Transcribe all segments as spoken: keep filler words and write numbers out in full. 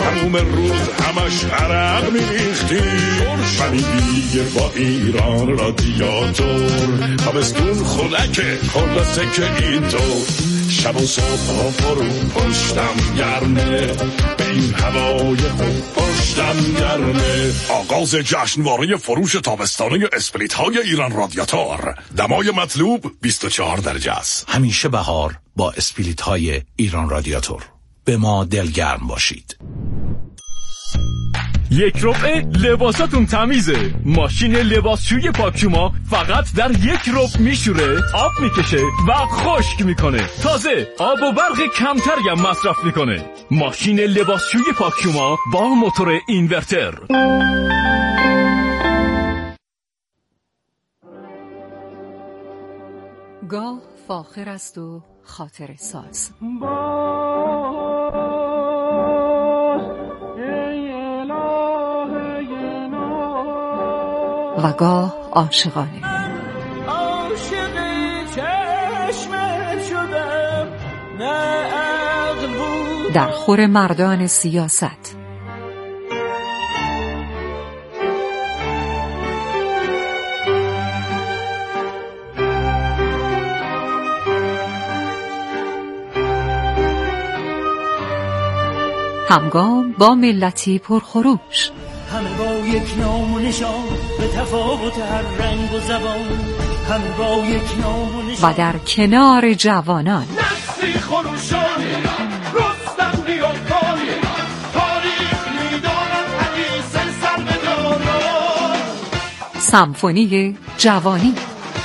تموم روز همش عرق میریختیم، ولی دیگه با ایران رادیاتور تابستون خنکه خلاصه که اینطور، شب و صبح ها فرو پشتم گرمه، به این هوای خوب پشتم گرمه. آغاز جشنواره فروش تابستانه اسپریت های ایران رادیاتور. دمای مطلوب بیست و چهار درجه است. همیشه بهار با اسپریت های ایران رادیاتور. به ما دلگرم باشید. یک ربع لباساتون تمیزه. ماشین لباسشوی پاکشوما فقط در یک ربع میشوره، آب میکشه و خشک میکنه. تازه آب و برق کمتری هم مصرف میکنه. ماشین لباسشوی پاکشوما با موتور اینورتر. گاه فاخر است و خاطر ساز، و گاه عاشقانه. عاشق چشمت شدم، نه عقل بود. در خور مردان سیاست. همگام با ملتی پرخروش، همه با یک نام و نشان، به تفاوت هر رنگ و زبان، همه با یک نام و نشان، و در کنار جوانان نسلی خروشان، رستم نیاکان، تاریخ میدانم حدیث سربداران. سمفونی جوانی.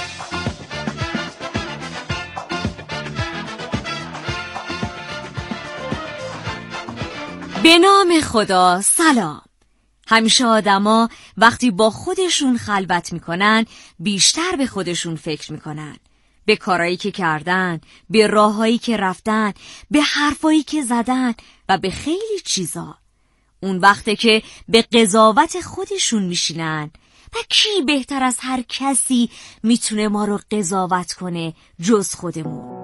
به نام خدا. سلام. همیشه آدما وقتی با خودشون خلوت میکنن بیشتر به خودشون فکر میکنن، به کارهایی که کردن، به راههایی که رفتن، به حرفایی که زدن و به خیلی چیزا. اون وقته که به قضاوت خودشون میشینن و کی بهتر از هر کسی میتونه ما رو قضاوت کنه جز خودمون.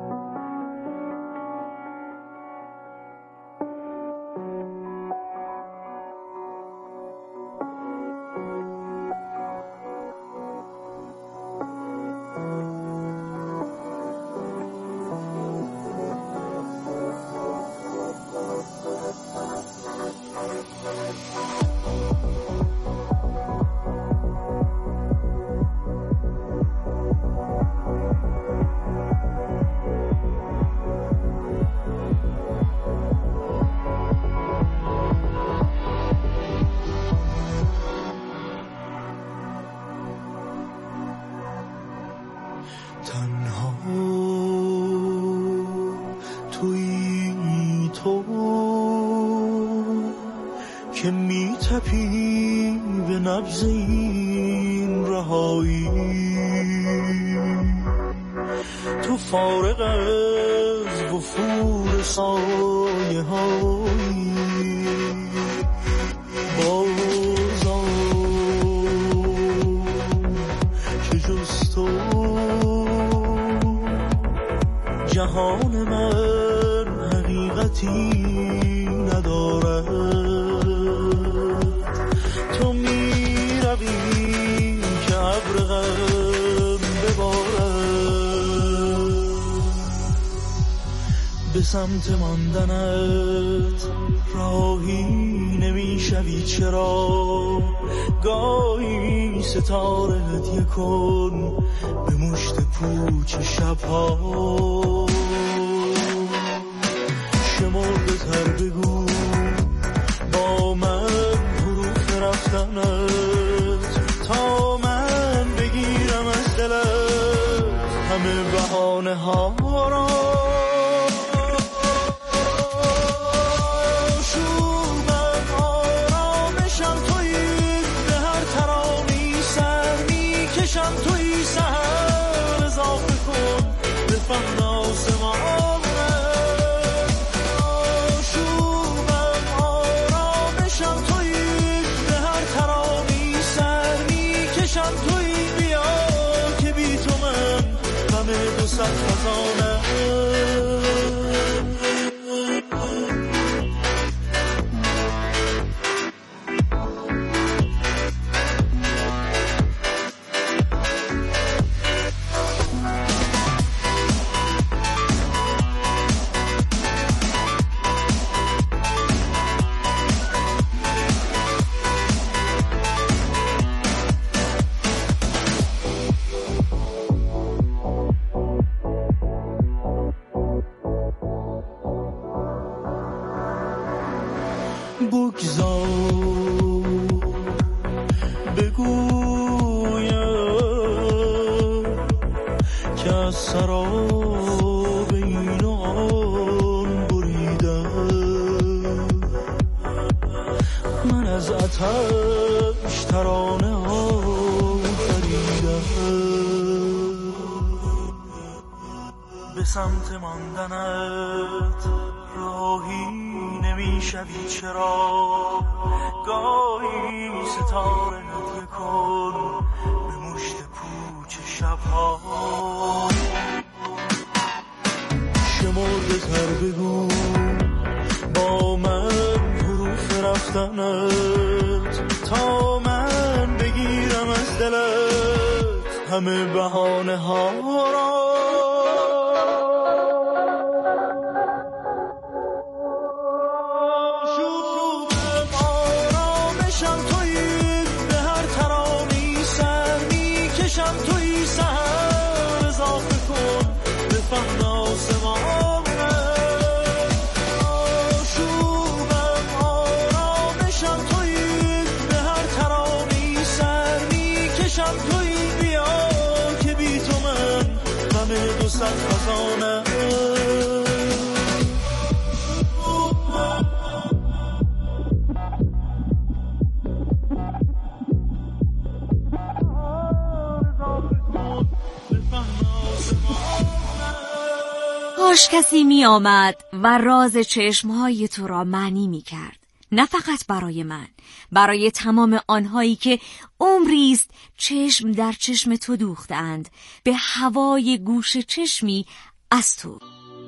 که می تپی به نبض این رهایی، تو فارغ از وفور سایه هایی، بازا که جز تو جهان من حقیقتی ندارد. تو می روی که ابر غم ببارد، به سمت ماندنت راهی نمی شوی. چرا گاهی ستاره هدیه کن به مشت پوچ شبها، شمرده تر بگو با من حروف رفتنت، تا من بگیرم از دلت همه بهانه ها را. شومم آرامشم تویی، به هر ترانی سر میکشم تویی. سهر اضافه کن به فهم آسمان. بگذار بگویم که از سراب این آن بریدم، من از آتش ترانه ها فریدم. به سمت ماندنت راهی نمیشوی چرا؟ گاهی ستاره ندیه کن به مشت پوچ شبها. شمرده تر بگو با من حروف رفتنت، تا من بگیرم از دلت همه بهانه ها را. کاش کسی می آمد و راز چشمهای تو را معنی می کرد. نه فقط برای من، برای تمام آنهایی که عمریست چشم در چشم تو دوختند، به هوای گوش چشمی از تو.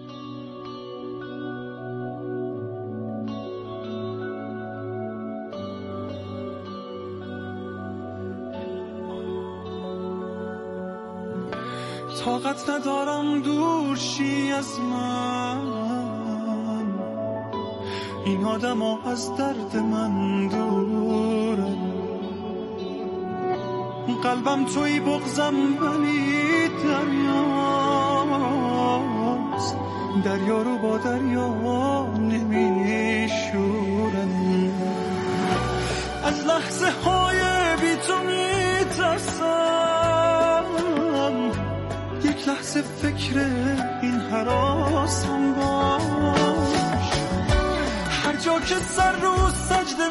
طاقت ندارم دور شی از من، این آدم ها از درد من دورن. قلبم توی بغزم ولی دریاست، دریا رو با دریا نمیشورن. از لحظه های بی تو میترسم، یک لحظه فکر این حراسم باش. هر جا که سر رو سجده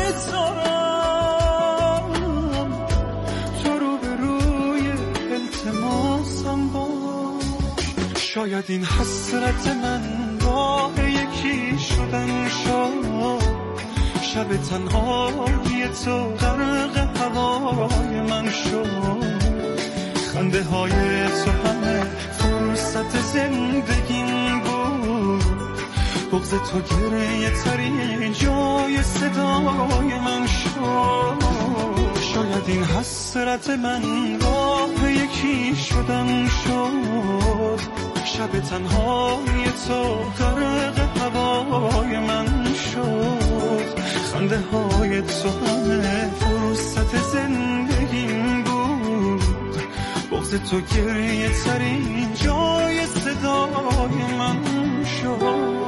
میذارم، تو رو به روی التماسم باش. شاید این حسرت من با یکی شدن شد، شب تنهایی تو غرق هوای من شد. خنده های تو همه فرصت زندگیم بود، بغض تو گریه ترین جای صدای من شد. شاید این حسرت من راه یکی شدن شد، شب تنهایی تو غرق هوای من شد. خنده های تو همه فرصت زندگیم بود، بغض تو گریه ترین جای صدای من شد.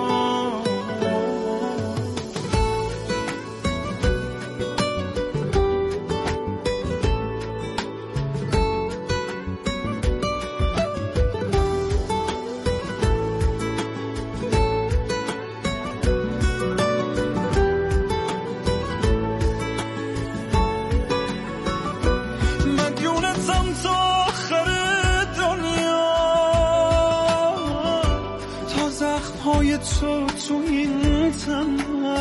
تو تو این تن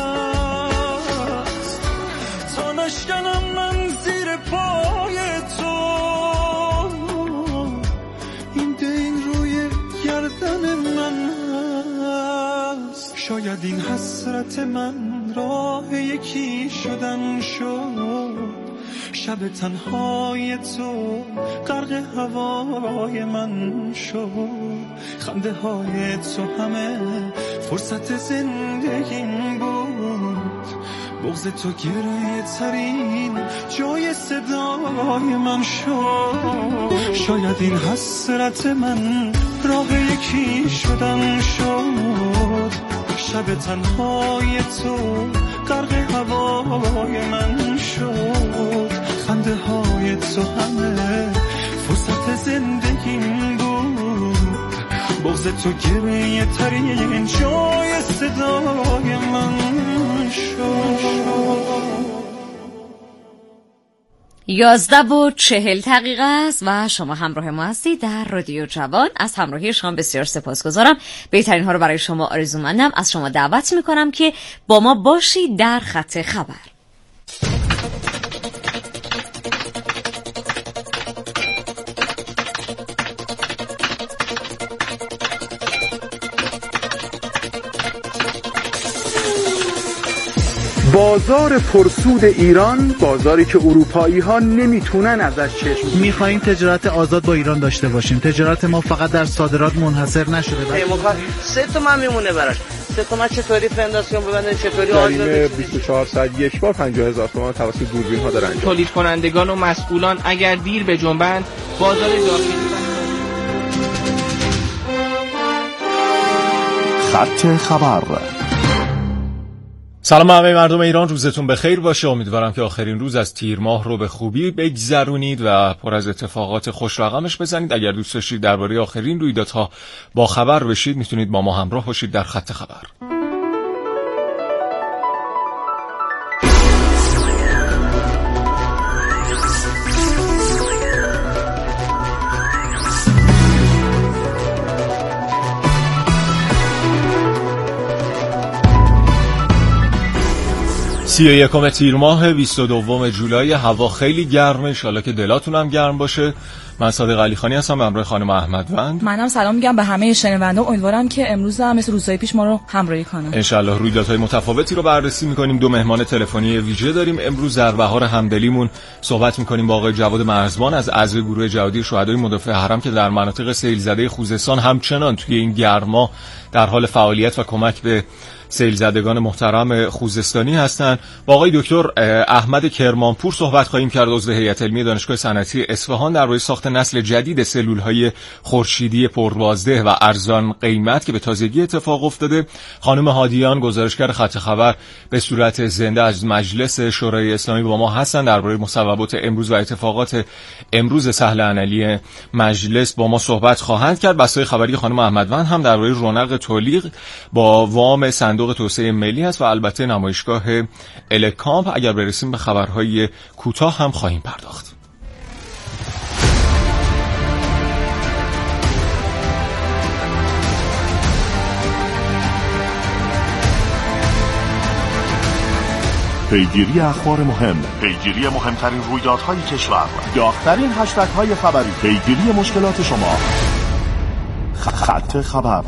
هست، تا نشکنم من زیر پای تو. این دین روی گردن من هست، شاید این حسرت من راه یکی شدن شد. شب تنهای تو غرق هوای من شد. خنده های تو همه فرصت زندگیم بود، بغض تو گریه ترین جای صدای من شد. شاید این حسرت من راه یکی شدن شد. شب تنهای تو غرق هوای من شد، خنده های تو همه فرصت زندگیم بود، بغض تو گریه ترین جای صدای من شد. یازده و چهل دقیقه است و شما همراه ما هستید در رادیو جوان. از همراهی شما بسیار سپاسگزارم. بهترین ها رو برای شما آرزومندم. از شما دعوت میکنم که با ما باشید در خط خبر. بازار پرسود ایران، بازاری که اروپایی ها نمیتونن ازش چشم. میخوایم تجارت آزاد با ایران داشته باشیم. تجارت ما فقط در صادرات منحصر نشده. بله. سه تومن میمونه براش. سه تومن چطوری فنداسیون ببندن، چطوری آزاد بیست و چهار ساعت یک بار پنجاه هزار تومان توسط دوربین ها دارن. تولید کنندگان و مسئولان اگر دیر به جنبند، بازار داخلی خط خبر. سلام همه مردم ایران، روزتون بخیر باشه. امیدوارم که آخرین روز از تیر ماه رو به خوبی بگذرونید و پر از اتفاقات خوش رقمش بزنید. اگر دوست داشتید درباره آخرین رویدادها با خبر بشید، میتونید با ما همراه باشید در خط خبر. سی و یکم تیر ماه بیست و دوم جولای، هوا خیلی گرمه، انشالله که دلاتون هم گرم باشه. من صادق علیخانی هستم به همراه خانم احمدوند. منم سلام میگم به همه شنوندگان. امیدوارم که امروز هم مثل روزهای پیش ما رو همراهی کنن. انشالله رویدادهای متفاوتی رو بررسی میکنیم. دو مهمان تلفنی ویژه داریم امروز. در بهار همدلیمون صحبت میکنیم با آقای جواد مرزبان از عضو گروه جهادی شهدای مدافع حرم که در مناطق سیل زده خوزستان همچنان توی این گرما در حال فعالیت و کمک به سیل زدگان محترم خوزستانی هستند. با آقای دکتر احمد کرمانپور صحبت خواهیم کرد، عضو هیئت علمی دانشگاه صنعتی اصفهان، درباره ساخت نسل جدید سلول‌های خورشیدی پربازده و ارزان قیمت که به تازگی اتفاق افتاده. خانم هادیان گزارشگر خط خبر به صورت زنده از مجلس شورای اسلامی با ما هستند، درباره مصوبات امروز و اتفاقات امروز سهل انعلی مجلس با ما صحبت خواهند کرد. بسای خبری خانم احمدوند هم درباره رونق تولیق با وام صندوق توسعه ملی است و البته نمایشگاه الکامپ. اگر برسیم به خبرهای کوتاه هم خواهیم پرداخت. پیگیری اخبار مهم، پیگیری مهمترین رویدادهای کشور، داغ‌ترین هشتگ‌های خبری، پیگیری مشکلات شما. خط خبر.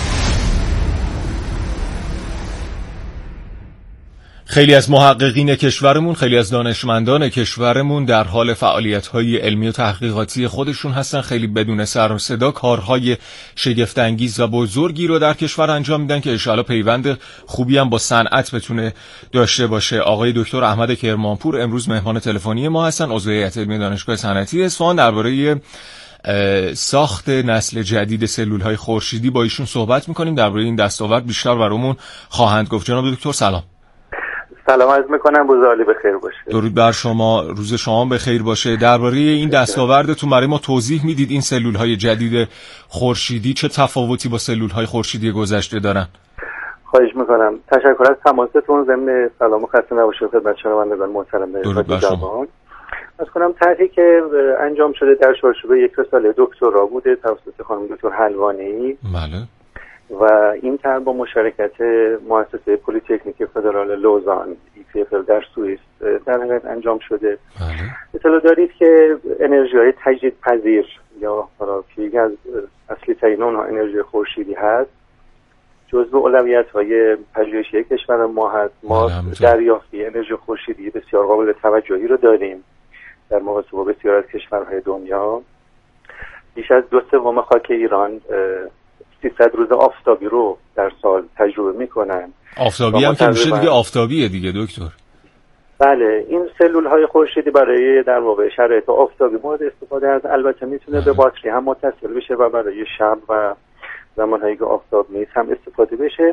خیلی از محققین کشورمون، خیلی از دانشمندان کشورمون در حال فعالیت‌های علمی و تحقیقاتی خودشون هستن. خیلی بدون سر و صدا کارهای شگفت‌انگیز و بزرگی رو در کشور انجام میدن که ان شاءالله پیوند خوبی هم با صنعت بتونه داشته باشه. آقای دکتر احمد کرمانپور امروز مهمان تلفنی ما هستن، عضو هیئت علمی دانشگاه صنعتی اصفهان. درباره ساخت نسل جدید سلول‌های خورشیدی با ایشون صحبت می‌کنیم. درباره این دستاورد بیشتر برامون خواهند گفت. جناب دکتر سلام. سلام عرض میکنم، روز عالی بخیر باشه. درود بر شما، روز شما بخیر باشه. درباره این دستاوردتون برای ما توضیح میدید این سلول‌های جدید خورشیدی چه تفاوتی با سلول‌های خورشیدی گذشته دارن؟ خواهش میکنم. تشکر از تماستون. ضمن سلام و خسته نباشید خدمت شنوندگان محترم. درود بر شما. از کنم طرحی که انجام شده در چارچوب یک رساله دکترا بوده توسط خانم دکتر حلوانی. بله. و این طرح با مشارکت مؤسسه پلی‌تکنیک فدرال لوزان ای پی اف در سوئیس در حقیقت انجام شده. بله. اطلاع دارید که انرژی‌های تجدیدپذیر یا که یکی از اصلی ترین اونها انرژی خورشیدی هست، جزو اولویت‌های پژوهشی کشور ما هست. ما دریافتی انرژی خورشیدی بسیار قابل توجهی رو داریم در مقایسه با بسیار از کشورهای دنیا. بیش از دو سوم خاک ایران سیصد روز آفتابی رو در سال تجربه میکنن. آفتابی هم که میشه دیگه آفتابیه دیگه دکتر. بله، این سلول های خورشیدی برای در واقع شرایط آفتابی مورد استفاده است. البته میتونه به باتری هم متصل بشه و برای شب و زمانهایی که آفتاب نیست هم استفاده بشه.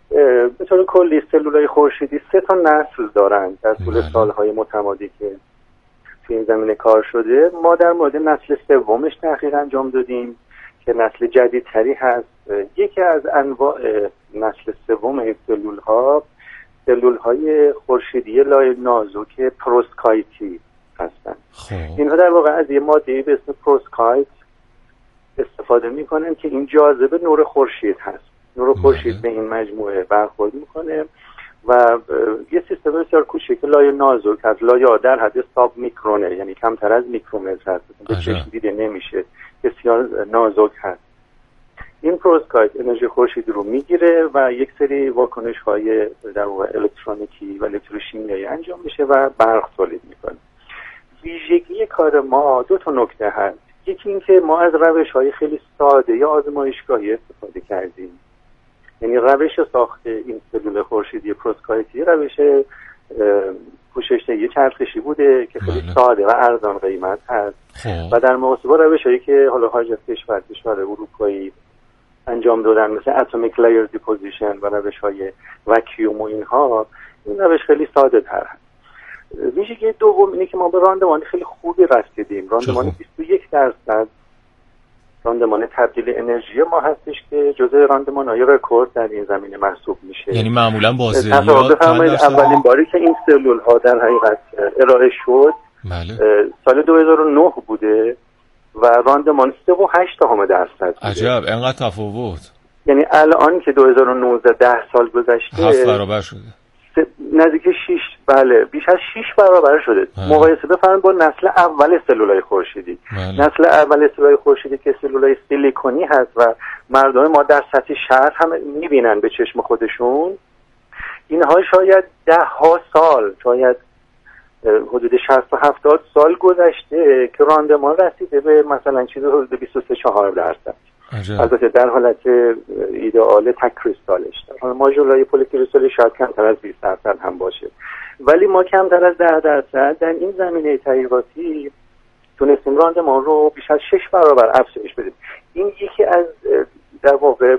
به طور کلی سلولای خورشیدی سه تا نسل دارن در طول سالهای متمادی که تو این زمینه کار شده. ما در مورد نسل سومش تحقیق انجام دادیم که نسل جدیدتری هست. یکی از انواع نسل سوم این سلول ها سلول های خورشیدی لای نازک پروسکایتی هستن. اینها در واقع از یه ماده به اسم پروسکایت استفاده میکنن که این جاذبه نور خورشید هست. نور خورشید به این مجموعه برخورد میکنه و یه سیستم بسیار کوچیک لای نازک از لایه در حد ساب میکرونه، یعنی کمتر از میکرومتر هست، به چشم دیده نمیشه، بسیار نازک هست. این پروسکایت انرژی خورشیدی رو میگیره و یک سری واکنش های در واقع الکترونیکی و الکتروشیمیایی انجام میشه و برق تولید میکنه. ویژگی کار ما دو تا نکته هست. یکی این که ما از روش های خیلی ساده یا آزمایشگاهی استفاده کردیم. یعنی روش ساخت این سلول خورشیدی پروسکایتی روش پوشش‌دهی چرخشی بوده که خیلی ساده و ارزان قیمت هست و در مقایسه با روش‌هایی که حالا خارج از کشور کشور اروپایی انجام دادن مثل اتمیک لایر دیپوزیشن و روش‌های وکیوم و اینها، این روش خیلی ساده تر هست. ویژگی دوم اینه که ما به راندمان خیلی خوبی رسیدیم. راندمان بیست و یک درصد راندمان تبدیل انرژی ما هستش که جزء راندمان‌های رکورد در این زمینه محسوب میشه. یعنی معمولاً بازدهیات اولین باری که این سلول ها در حقیقت ارائه شد بله. سال دو هزار و نه بوده و راندمان سه و هشت دهم درصد. عجب، اینقدر تفاوت. یعنی الان که دو هزار و نوزده ده سال گذشته هفت برابر شده. نزدیک شش بله بیش از شش برابر شده. مقایسه بفرمایید با نسل اول سلولای خورشیدی. بله. نسل اول سلولای خورشیدی که سلولای سیلیکونی هست و مردم ما در سطح شهر هم میبینن به چشم خودشون، اینها شاید ده ها سال، شاید حدود شصت و هفتاد سال گذشته که راندمان رسیده به مثلا چیز حدود بیست و سه چهار درصد. البته در حالت ایدئال تک کریستالش. حالا ماژولای پلی کریستالی شاید کمتر از بیست درصد هم باشه، ولی ما کمتر از ده درصد در این زمینه تحقیقاتی تونستیم راندمان رو بیش از شش برابر افزایش بدیم. این یکی از در واقع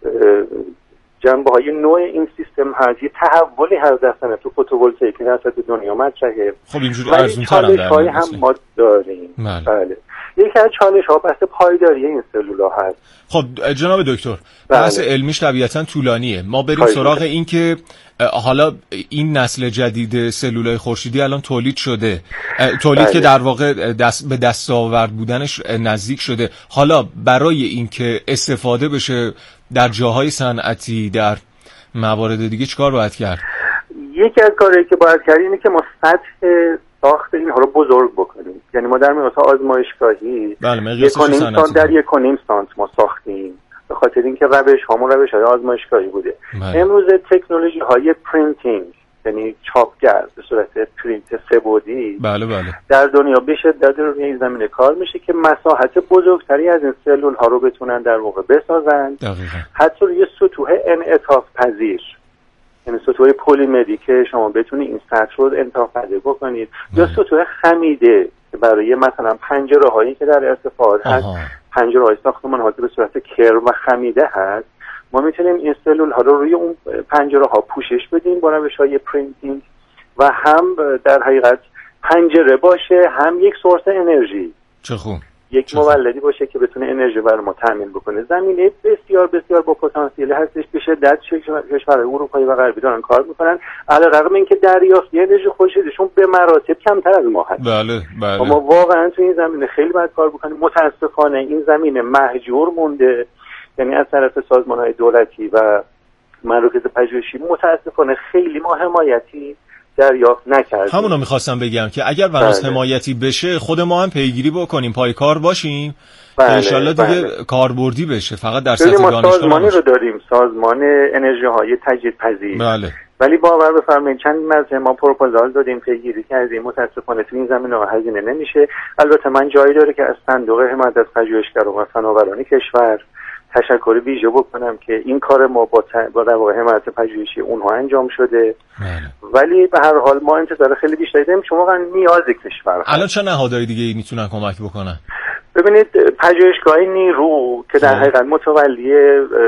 جنبه‌های نوع این سیستم هست. یه تحولی هست در صنعت فتوولتائیک که در سطح دنیا مطرحه. خب اینجوری ارزان‌تر هم چالش‌های هم ما داریم. بله. یکی از چالش‌ها بحث پایداری این سلول‌ها هست. خب جناب دکتر، بحث بله. علمیش طبیعتاً طولانیه. ما بریم سراغ این که حالا این نسل جدید سلولای خورشیدی الان تولید شده، تولید بله. که در واقع دست به دستاورد بودنش نزدیک شده. حالا برای اینکه استفاده بشه در جاهای صنعتی، در موارد دیگه چیکار باید کرد؟ یکی از کارهایی که باید کرد اینه که ما سطح ساخت اینها رو بزرگ بکنیم. یعنی ما در مقیاس آزمایشگاهی بله یک و نیم سانت در یک و نیم سانت ما ساختیم به خاطر اینکه روش همون روش های آزمایشگاهی بوده. بله. امروز تکنولوژی های پرینتینگ، یعنی چاپگر به صورت پرینت سه‌بعدی بله بله. در دنیا به شدت روی این زمینه کار میشه که مساحت بزرگتری از این سلول ها رو بتونن در واقع بسازن. دقیقاً. حتی روی سطوح انعطاف پذیر، یعنی سطوح پلیمری که شما بتونید این سطح رو انعطاف پذیر بکنید، یا سطوح خمیده که برای مثلا پنجره هایی که در ارتفاعات هست، پنجره های ساختمان ها که به صورت کرم و خمیده هست، ما میتونیم این سلول ها رو روی اون پنجره ها پوشش بدیم با روش های پرینتینگ و هم در حقیقت پنجره باشه هم یک سورس انرژی. چه خوب. یک چه مولدی باشه که بتونه انرژی برای ما تامین بکنه. زمینه بسیار بسیار با پتانسیل هستش. به شدت کشورهای اروپایی و غربی دارن کار میکنن، علیرغم اینکه دریافت انرژی خورشیدیشون به مراتب کمتر از ما هست. بله بله. ما واقعا تو این زمینه خیلی باید کار بکنیم. متاسفانه این زمینه مهجور مونده، یعنی از طرف سازمان‌های دولتی و مراکز پژوهشی متاسفانه خیلی ما حمایتی دریافت نکردیم. همونو میخواستم بگم که اگر ونوس بله. حمایتی بشه خود ما هم پیگیری بکنیم، پای کار باشیم بله. که انشالله دیگه بله. کاربردی بشه، فقط در سطح دانشگاه. ما سازمانی رو داریم، سازمان انرژی های تجدیدپذیر بله. ولی باور بفرمایید چند مرتبه ما پروپوزال دادیم، پیگیری کردیم، متاسفانه تو این زمینه هزینه نمیشه. البته من جایی داره که از صندوق حمایت از پژوهشگران و فناوران کشور تشکر ویژه بکنم که این کار ما با با در واقع حمایت پژوهشی اونها انجام شده. ماله. ولی به هر حال ما انتظار خیلی بیشتری داریم، چون واقعا نیاز کشور هست. الان چه نهادهای دیگه میتونن کمک بکنن؟ ببینید پژوهشگاه نیرو که در حقیقت متولی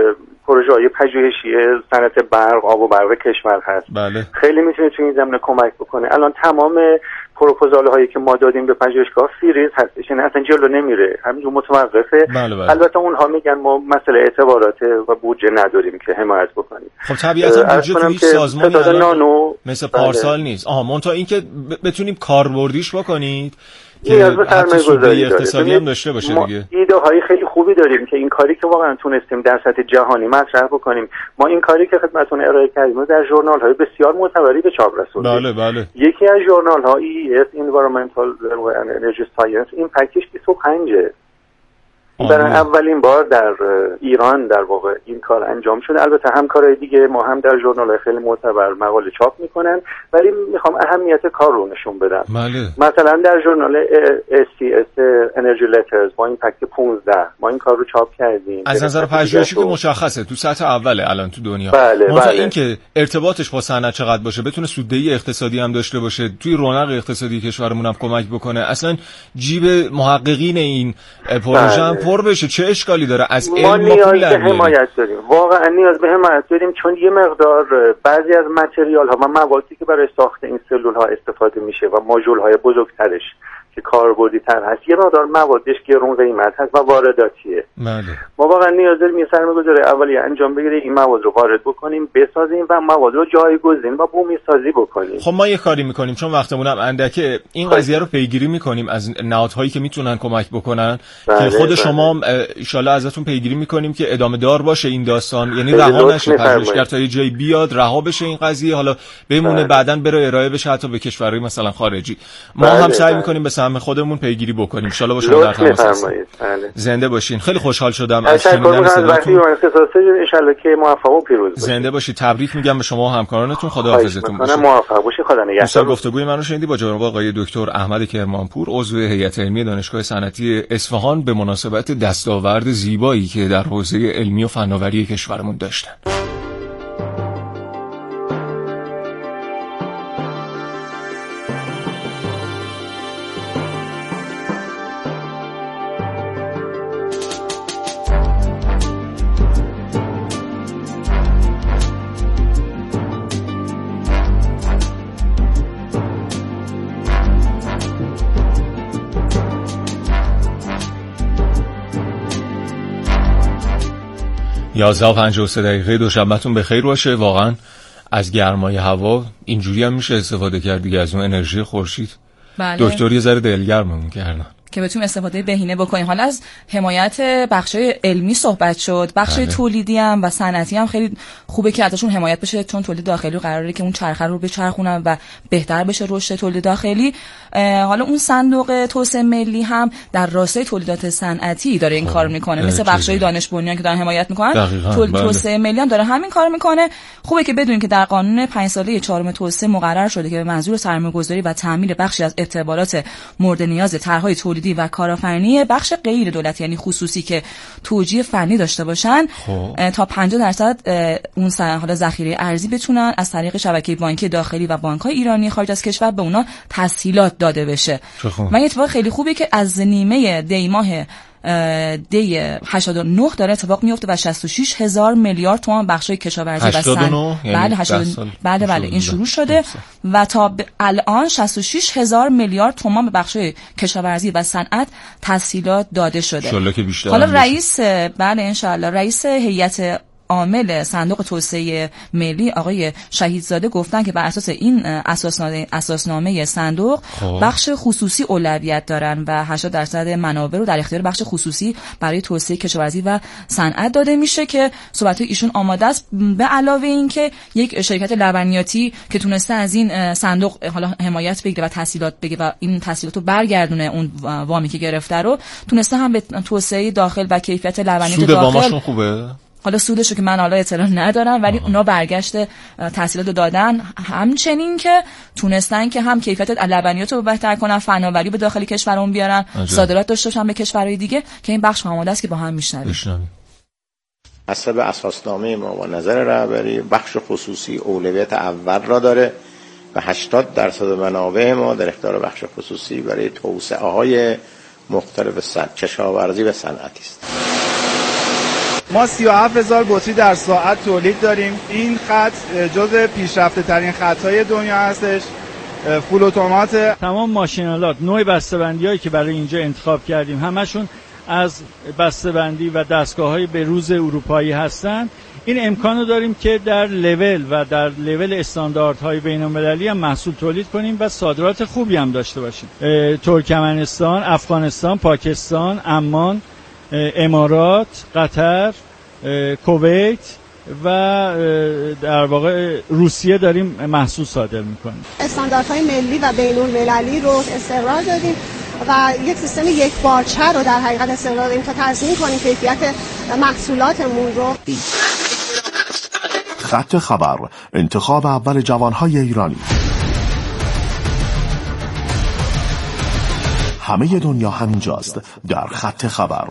پروژه‌های پژوهشی صنعت برق، آب و برق کشور هست. بله. خیلی میتونه تو این زمینه کمک بکنه. الان تمام پروپوزال هایی که ما دادیم به پژوهشگاه فریز هستش، یعنی اصلا جلو نمیره، همینجور متوقفه. بله بله. البته اونها میگن ما مسئله اعتبارات و بودجه نداریم که حمایت بکنیم. خب طبیعتا بودجه تو هیچ سازمانی نانو مثل پارسال بله. نیست. آها منتها اینکه ب- بتونیم کاربردیش بکنید که نیاز به سرمایه‌گذاری اقتصادی هم داشته باشه دیگه. ایده های خیلی خوبی داریم که این کاری که واقعا تونستیم در سطح جهانی مطرح بکنیم. ما این کاری که خدمتتون ارائه کردیم در ژورنال های بسیار معتبری به چاپ رسوندیم. بله بله. یکی از ژورنال ها ای اس Environmental and Energy Science این پکیج بیست و پنج برای اولین بار در ایران در واقع این کار انجام شده. البته همکارای دیگه ما هم در ژورنال خیلی معتبر مقاله چاپ میکنن، ولی میخوام اهمیت کار رو نشون بدم. بله. مثلا در ژورنال اس تی اس Energy Letters با این پکت پانزده ما این کار رو چاپ کردیم. از نظر پژوهشی که مشخصه تو سطح اوله الان تو دنیا. بله منتها بله. این که ارتباطش با صنعت چقدر باشه، بتونه سوددهی اقتصادی هم داشته باشه، توی رونق اقتصادی کشورمون هم کمک بکنه، اصلا جیب محققین این پروژه هم پر بشه، چه اشکالی داره؟ از ما نیاز به حمایت داریم، واقعا نیاز به حمایت داریم، چون یه مقدار بعضی از متریال ها و موادی که برای ساخت این سلول ها استفاده میشه و ماژول های بزرگترش که کاربردی تر هست، یه مقدار موادش گرون قیمت هست و وارداتیه. بله. ما واقعا نیاز داریم یه سرمایه‌گذاری اولیه انجام بگیره، این مواد رو وارد بکنیم، بسازیم و مواد رو جایگزین و بومی سازی بکنیم. خب ما یه کاری میکنیم، چون وقتمون هم اندکه، این قضیه رو پیگیری میکنیم از نهادهایی که میتونن کمک بکنن. بله، که خود بله. شما ان شاءالله ازتون پیگیری میکنیم که ادامه دار باشه این داستان، یعنی رها نشه، پژوهشگر تا یه جایی بیاد رها بشه این قضیه، حالا بمونه بله. بعداً بره ارائه بشه حتی به کشورهای مثلا خارجی. ما بله. هم سعی بله. میکنیم به سهم خودمون پیگیری بکنیم. ان شاءالله با شما در تماس هستیم. بله. زنده باشین. خیلی خوشحال شدم از شنیدن صداتون. ان شاءالله که موفق و پیروز باشید. زنده باشید. تبریک میگم به شما و همکارانتون. خداحافظتون باشه. موفق باشید. خدا نگهدار. گفتگوی من رو شنیدی با جناب آقای دکتر احمد کرمانپور، عضو هیئت علمی دانشگاه صنعتی اصفهان، به مناسبت دستاورد زیبایی که در حوزه علمی و فناوری کشورمون داشتن. یازده و پنجاه و سه دقیقه دوشنبهتون بخیر باشه. واقعا از گرمای هوا اینجوری هم میشه استفاده کرد دیگه، از اون انرژی خورشید. بله. دکتر یه ذره دلگرممون کردن که بتونیم استفاده بهینه بکنیم. حالا از حمایت بخشای علمی صحبت شد، بخشای بله. تولیدی هم و صنعتی هم خیلی خوبه که ازشون حمایت بشه، چون تولید داخلی قراره که اون چرخه رو بچرخونن و بهتر بشه رشد تولید داخلی. حالا اون صندوق توسعه ملی هم در راستای تولیدات صنعتی داره این کار میکنه، مثل بخشای دانش بنیان که دارن حمایت میکنن، تول... بله. توسعه ملی هم داره همین کار میکنه. خوبه که بدونین که در قانون پنج ساله چهارم توسعه مقرر شده که به منظور سرمایه‌گذاری و تامین بخشی از اعتبارات مورد نیاز طرح‌های تولیدی و کارآفرینی بخش غیر دولتی یعنی خصوصی که توجیه فنی داشته باشن خوب. تا پنجاه درصد اون حالا ذخیره ارزی بتونن از طریق شبکه بانکی داخلی و بانک‌های ایرانی خارج از کشور به اونا تسهیلات داده بشه. و این اتفاق خیلی خوبه که از نیمه دی ماه دی هشتاد و نه داره اتفاق میفته و شصت و شش هزار میلیارد تومان بخشای کشاورزی و صنعت بله هشتاد بله بله این شروع شده و تا الان شصت و شش هزار میلیارد تومان به بخشای کشاورزی و صنعت تسهیلات داده شده. حالا رئیس بله ان شاء الله رئیس هیئت عامل صندوق توسعه ملی آقای شهیدزاده گفتن که بر اساس این اساسنامه اساسنامه صندوق خوب. بخش خصوصی اولویت دارن و هشتاد درصد منابع رو در اختیار بخش خصوصی برای توسعه کشاورزی و صنعت داده میشه که صحبت‌های ایشون آماده است. به علاوه این که یک شرکت لبنیاتی که تونسته از این صندوق حالا حمایت بگیره و تسهیلات بگیره و این تسهیلات رو برگردونه اون وامی که گرفته رو، تونسته هم به توسعه داخل و کیفیت لبنیات داخل خوبه. حالا سودشو که من حالا اطلاع ندارم ولی اونا برگشت تحصیلات دادن، همچنین که تونستن که هم کیفیت لبنیات رو بهتر کنن، فناوری به داخل کشورمون بیارن، صادرات داشته باشن به کشورهای دیگه که این بخش آماده است که با هم میشنویم. حسب اساسنامه ما و نظر رهبری بخش خصوصی اولویت اول را داره و هشتاد درصد منابع ما در اختیار بخش خصوصی برای توسعه های مختلف صنعت کشاورزی و صنعتی است. ما سی و هفت هزار بطری در ساعت تولید داریم. این خط جزء پیشرفته ترین خطهای دنیا هستش. فول اتومات. تمام ماشینالات نوع بسته‌بندی‌هایی که برای اینجا انتخاب کردیم همشون از بسته‌بندی و دستگاه‌های بروز اروپایی هستند. این امکانو داریم که در لول و در لول استانداردهای بین‌المللی هم محصول تولید کنیم و صادرات خوبی هم داشته باشیم. ترکمنستان، افغانستان، پاکستان، عمان، امارات، قطر، کویت و در واقع روسیه داریم محصول صادر میکنیم. استانداردهای ملی و بین‌المللی رو استقرار دادیم و یک سیستم یک بارچه رو در حقیقت استقرار دادیم تا تضمین کنیم کیفیت محصولاتمون رو. خط خبر، انتخاب اول جوانهای ایرانی. همه دنیا همینجاست، در خط خبر.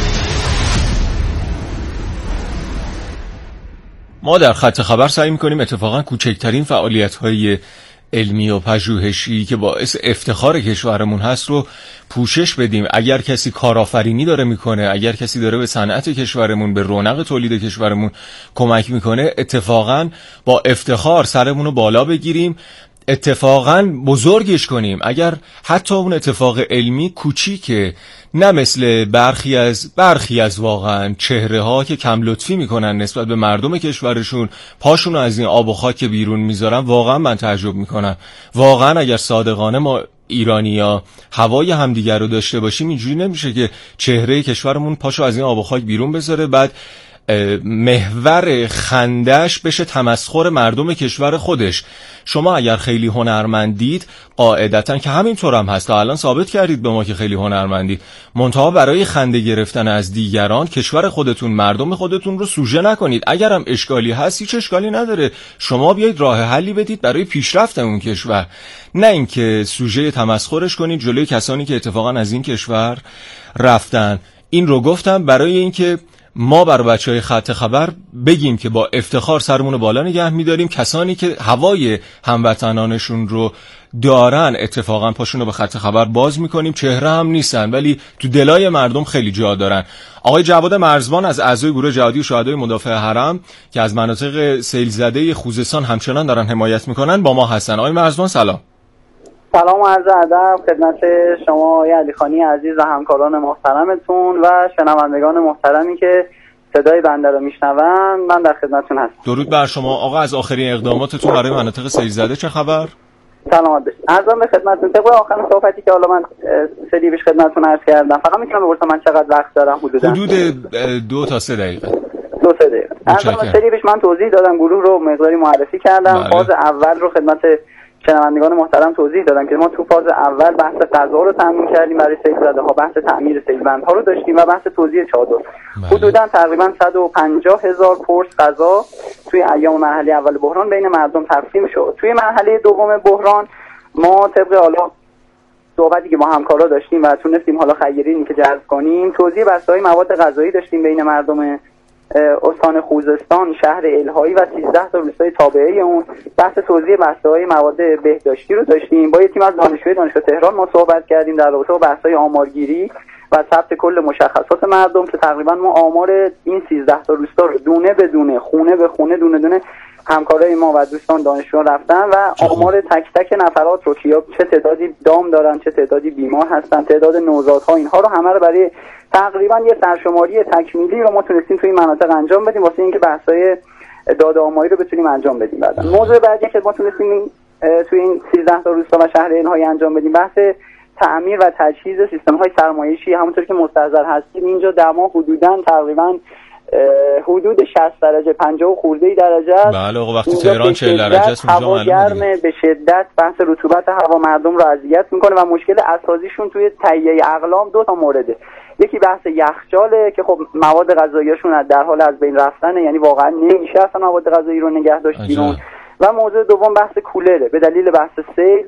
ما در خط خبر سعی می‌کنیم اتفاقا کوچکترین فعالیت‌های علمی و پژوهشی که باعث افتخار کشورمون هست رو پوشش بدیم. اگر کسی کارآفرینی داره میکنه، اگر کسی داره به صنعت کشورمون، به رونق تولید کشورمون کمک میکنه، اتفاقا با افتخار سرمون رو بالا بگیریم، اتفاقا بزرگش کنیم. اگر حتی اون اتفاق علمی کوچیکه، نه مثل برخی از برخی از واقعا چهره ها که کم لطفی میکنن نسبت به مردم کشورشون، پاشون از این آب و خاک بیرون میذارن. واقعا من تعجب میکنم. واقعا اگر صادقانه ما ایرانی‌ها هوای همدیگر رو داشته باشیم، اینجوری نمیشه که چهره کشورمون پاشو از این آب و خاک بیرون بذاره، بعد محور خندش بشه تمسخر مردم کشور خودش. شما اگر خیلی هنرمندید، قاعدتا که همینطور هم هست، تا الان ثابت کردید به ما که خیلی هنرمندید، منتها برای خنده گرفتن از دیگران کشور خودتون، مردم خودتون رو سوژه نکنید. اگر هم اشکالی هست، هیچ اشکالی نداره، شما بیایید راه حلی بدید برای پیشرفت اون کشور، نه اینکه سوژه تمسخرش کنید جلوی کسانی که اتفاقا از این کشور رفتن. این رو گفتم برای اینکه ما برای بچهای خط خبر بگیم که با افتخار سرمون بالا نگه می‌داریم. کسانی که هوای هموطنانشون رو دارن اتفاقا پاشون رو به خط خبر باز می‌کنیم. چهره هم نیستن ولی تو دلای مردم خیلی جا دارن. آقای جواد مرزبان از اعضای گروه جهادی و شهدای مدافع حرم که از مناطق سیل زده خوزستان همچنان دارن حمایت می‌کنن با ما هستن. آقای مرزبان سلام. سلام و عرض ادب خدمت شما آقای علیخانی عزیز و همکاران محترمتون و شنوندگان محترمی که صدای بنده رو میشنون. من در خدمتتون هستم. درود بر شما آقا. از آخرین اقداماتتون برای مناطق سیل زده چه خبر؟ سلامت باشید. عرضم به خدمتتون طبق آخرین صحبتی که حالا من سری پیش خدمتتون عرض کردم، فقط میتونم بپرسم من چقدر وقت دارم؟ حدود حدود دو تا سه دقیقه. دو سه دقیقه. عرضم سری پیش من توضیح دادم، گروه رو مقداری معرفی کردم. فاز اول رو خدمت شنوندگان محترم توضیح دادم که ما تو فاز اول بحث غذا رو تامین کردیم برای سیل زده ها، بحث تعمیر سیل بندها رو داشتیم و بحث توزیع چادر. حدوداً تقریباً صد و پنجاه هزار پرس غذا توی ایام مرحله اول بحران بین مردم تقسیم شد. توی مرحله دوم بحران ما طبق حالا صحبتی که با همکارا داشتیم و تونستیم حالا خیرینی که جذب کنیم، توزیع بسته‌های مواد غذایی داشتیم بین مردم استان خوزستان، شهر الهایی و سیزده تا روستای تابعه اون. بحث توزیع بسته‌های مواد بهداشتی رو داشتیم. با یک تیم از دانشجوی دانشگاه تهران ما صحبت کردیم در رابطه با بحث‌های آمارگیری و ثبت کل مشخصات مردم که تقریبا ما آمار این سیزده تا روستا رو دونه به دونه، خونه به خونه، دونه دونه همکارای ما و دوستان دانشجویان رفتن و آمار تک تک نفرات رو که چه تعدادی دام دارن، چه تعدادی بیمار هستن، تعداد نوزادها، اینها رو همه رو برای تقریبا یه سرشماری تکمیلی رو ما تونستیم توی این مناطق انجام بدیم واسه اینکه بحث‌های داده آماری رو بتونیم انجام بدیم. بعد موضوع بعدی که ما تونستیم توی این سیزده تا روستا و شهر الهایی انجام بدیم بحث تعمیر و تجهیز سیستم‌های سرمایشی. همونطور که مستحضر هستیم اینجا دما حدوداً تقریبا حدود شصت درجه، پنجاه خورده درجه است. بله آقا وقتی تهران چهل درجه است هوا گرمه به شدت. بحث رطوبت هوا مردم رو اذیت میکنه و مشکل اساسیشون توی تهیه اقلام دو تا مورده. یکی بحث یخچاله که خب مواد غذاییشون در حال از بین رفتنه، یعنی واقعا نمیشه اصلا مواد غذایی رو نگه داشت بیرون. و موضوع دوم بحث کولره. به دلیل بحث سیل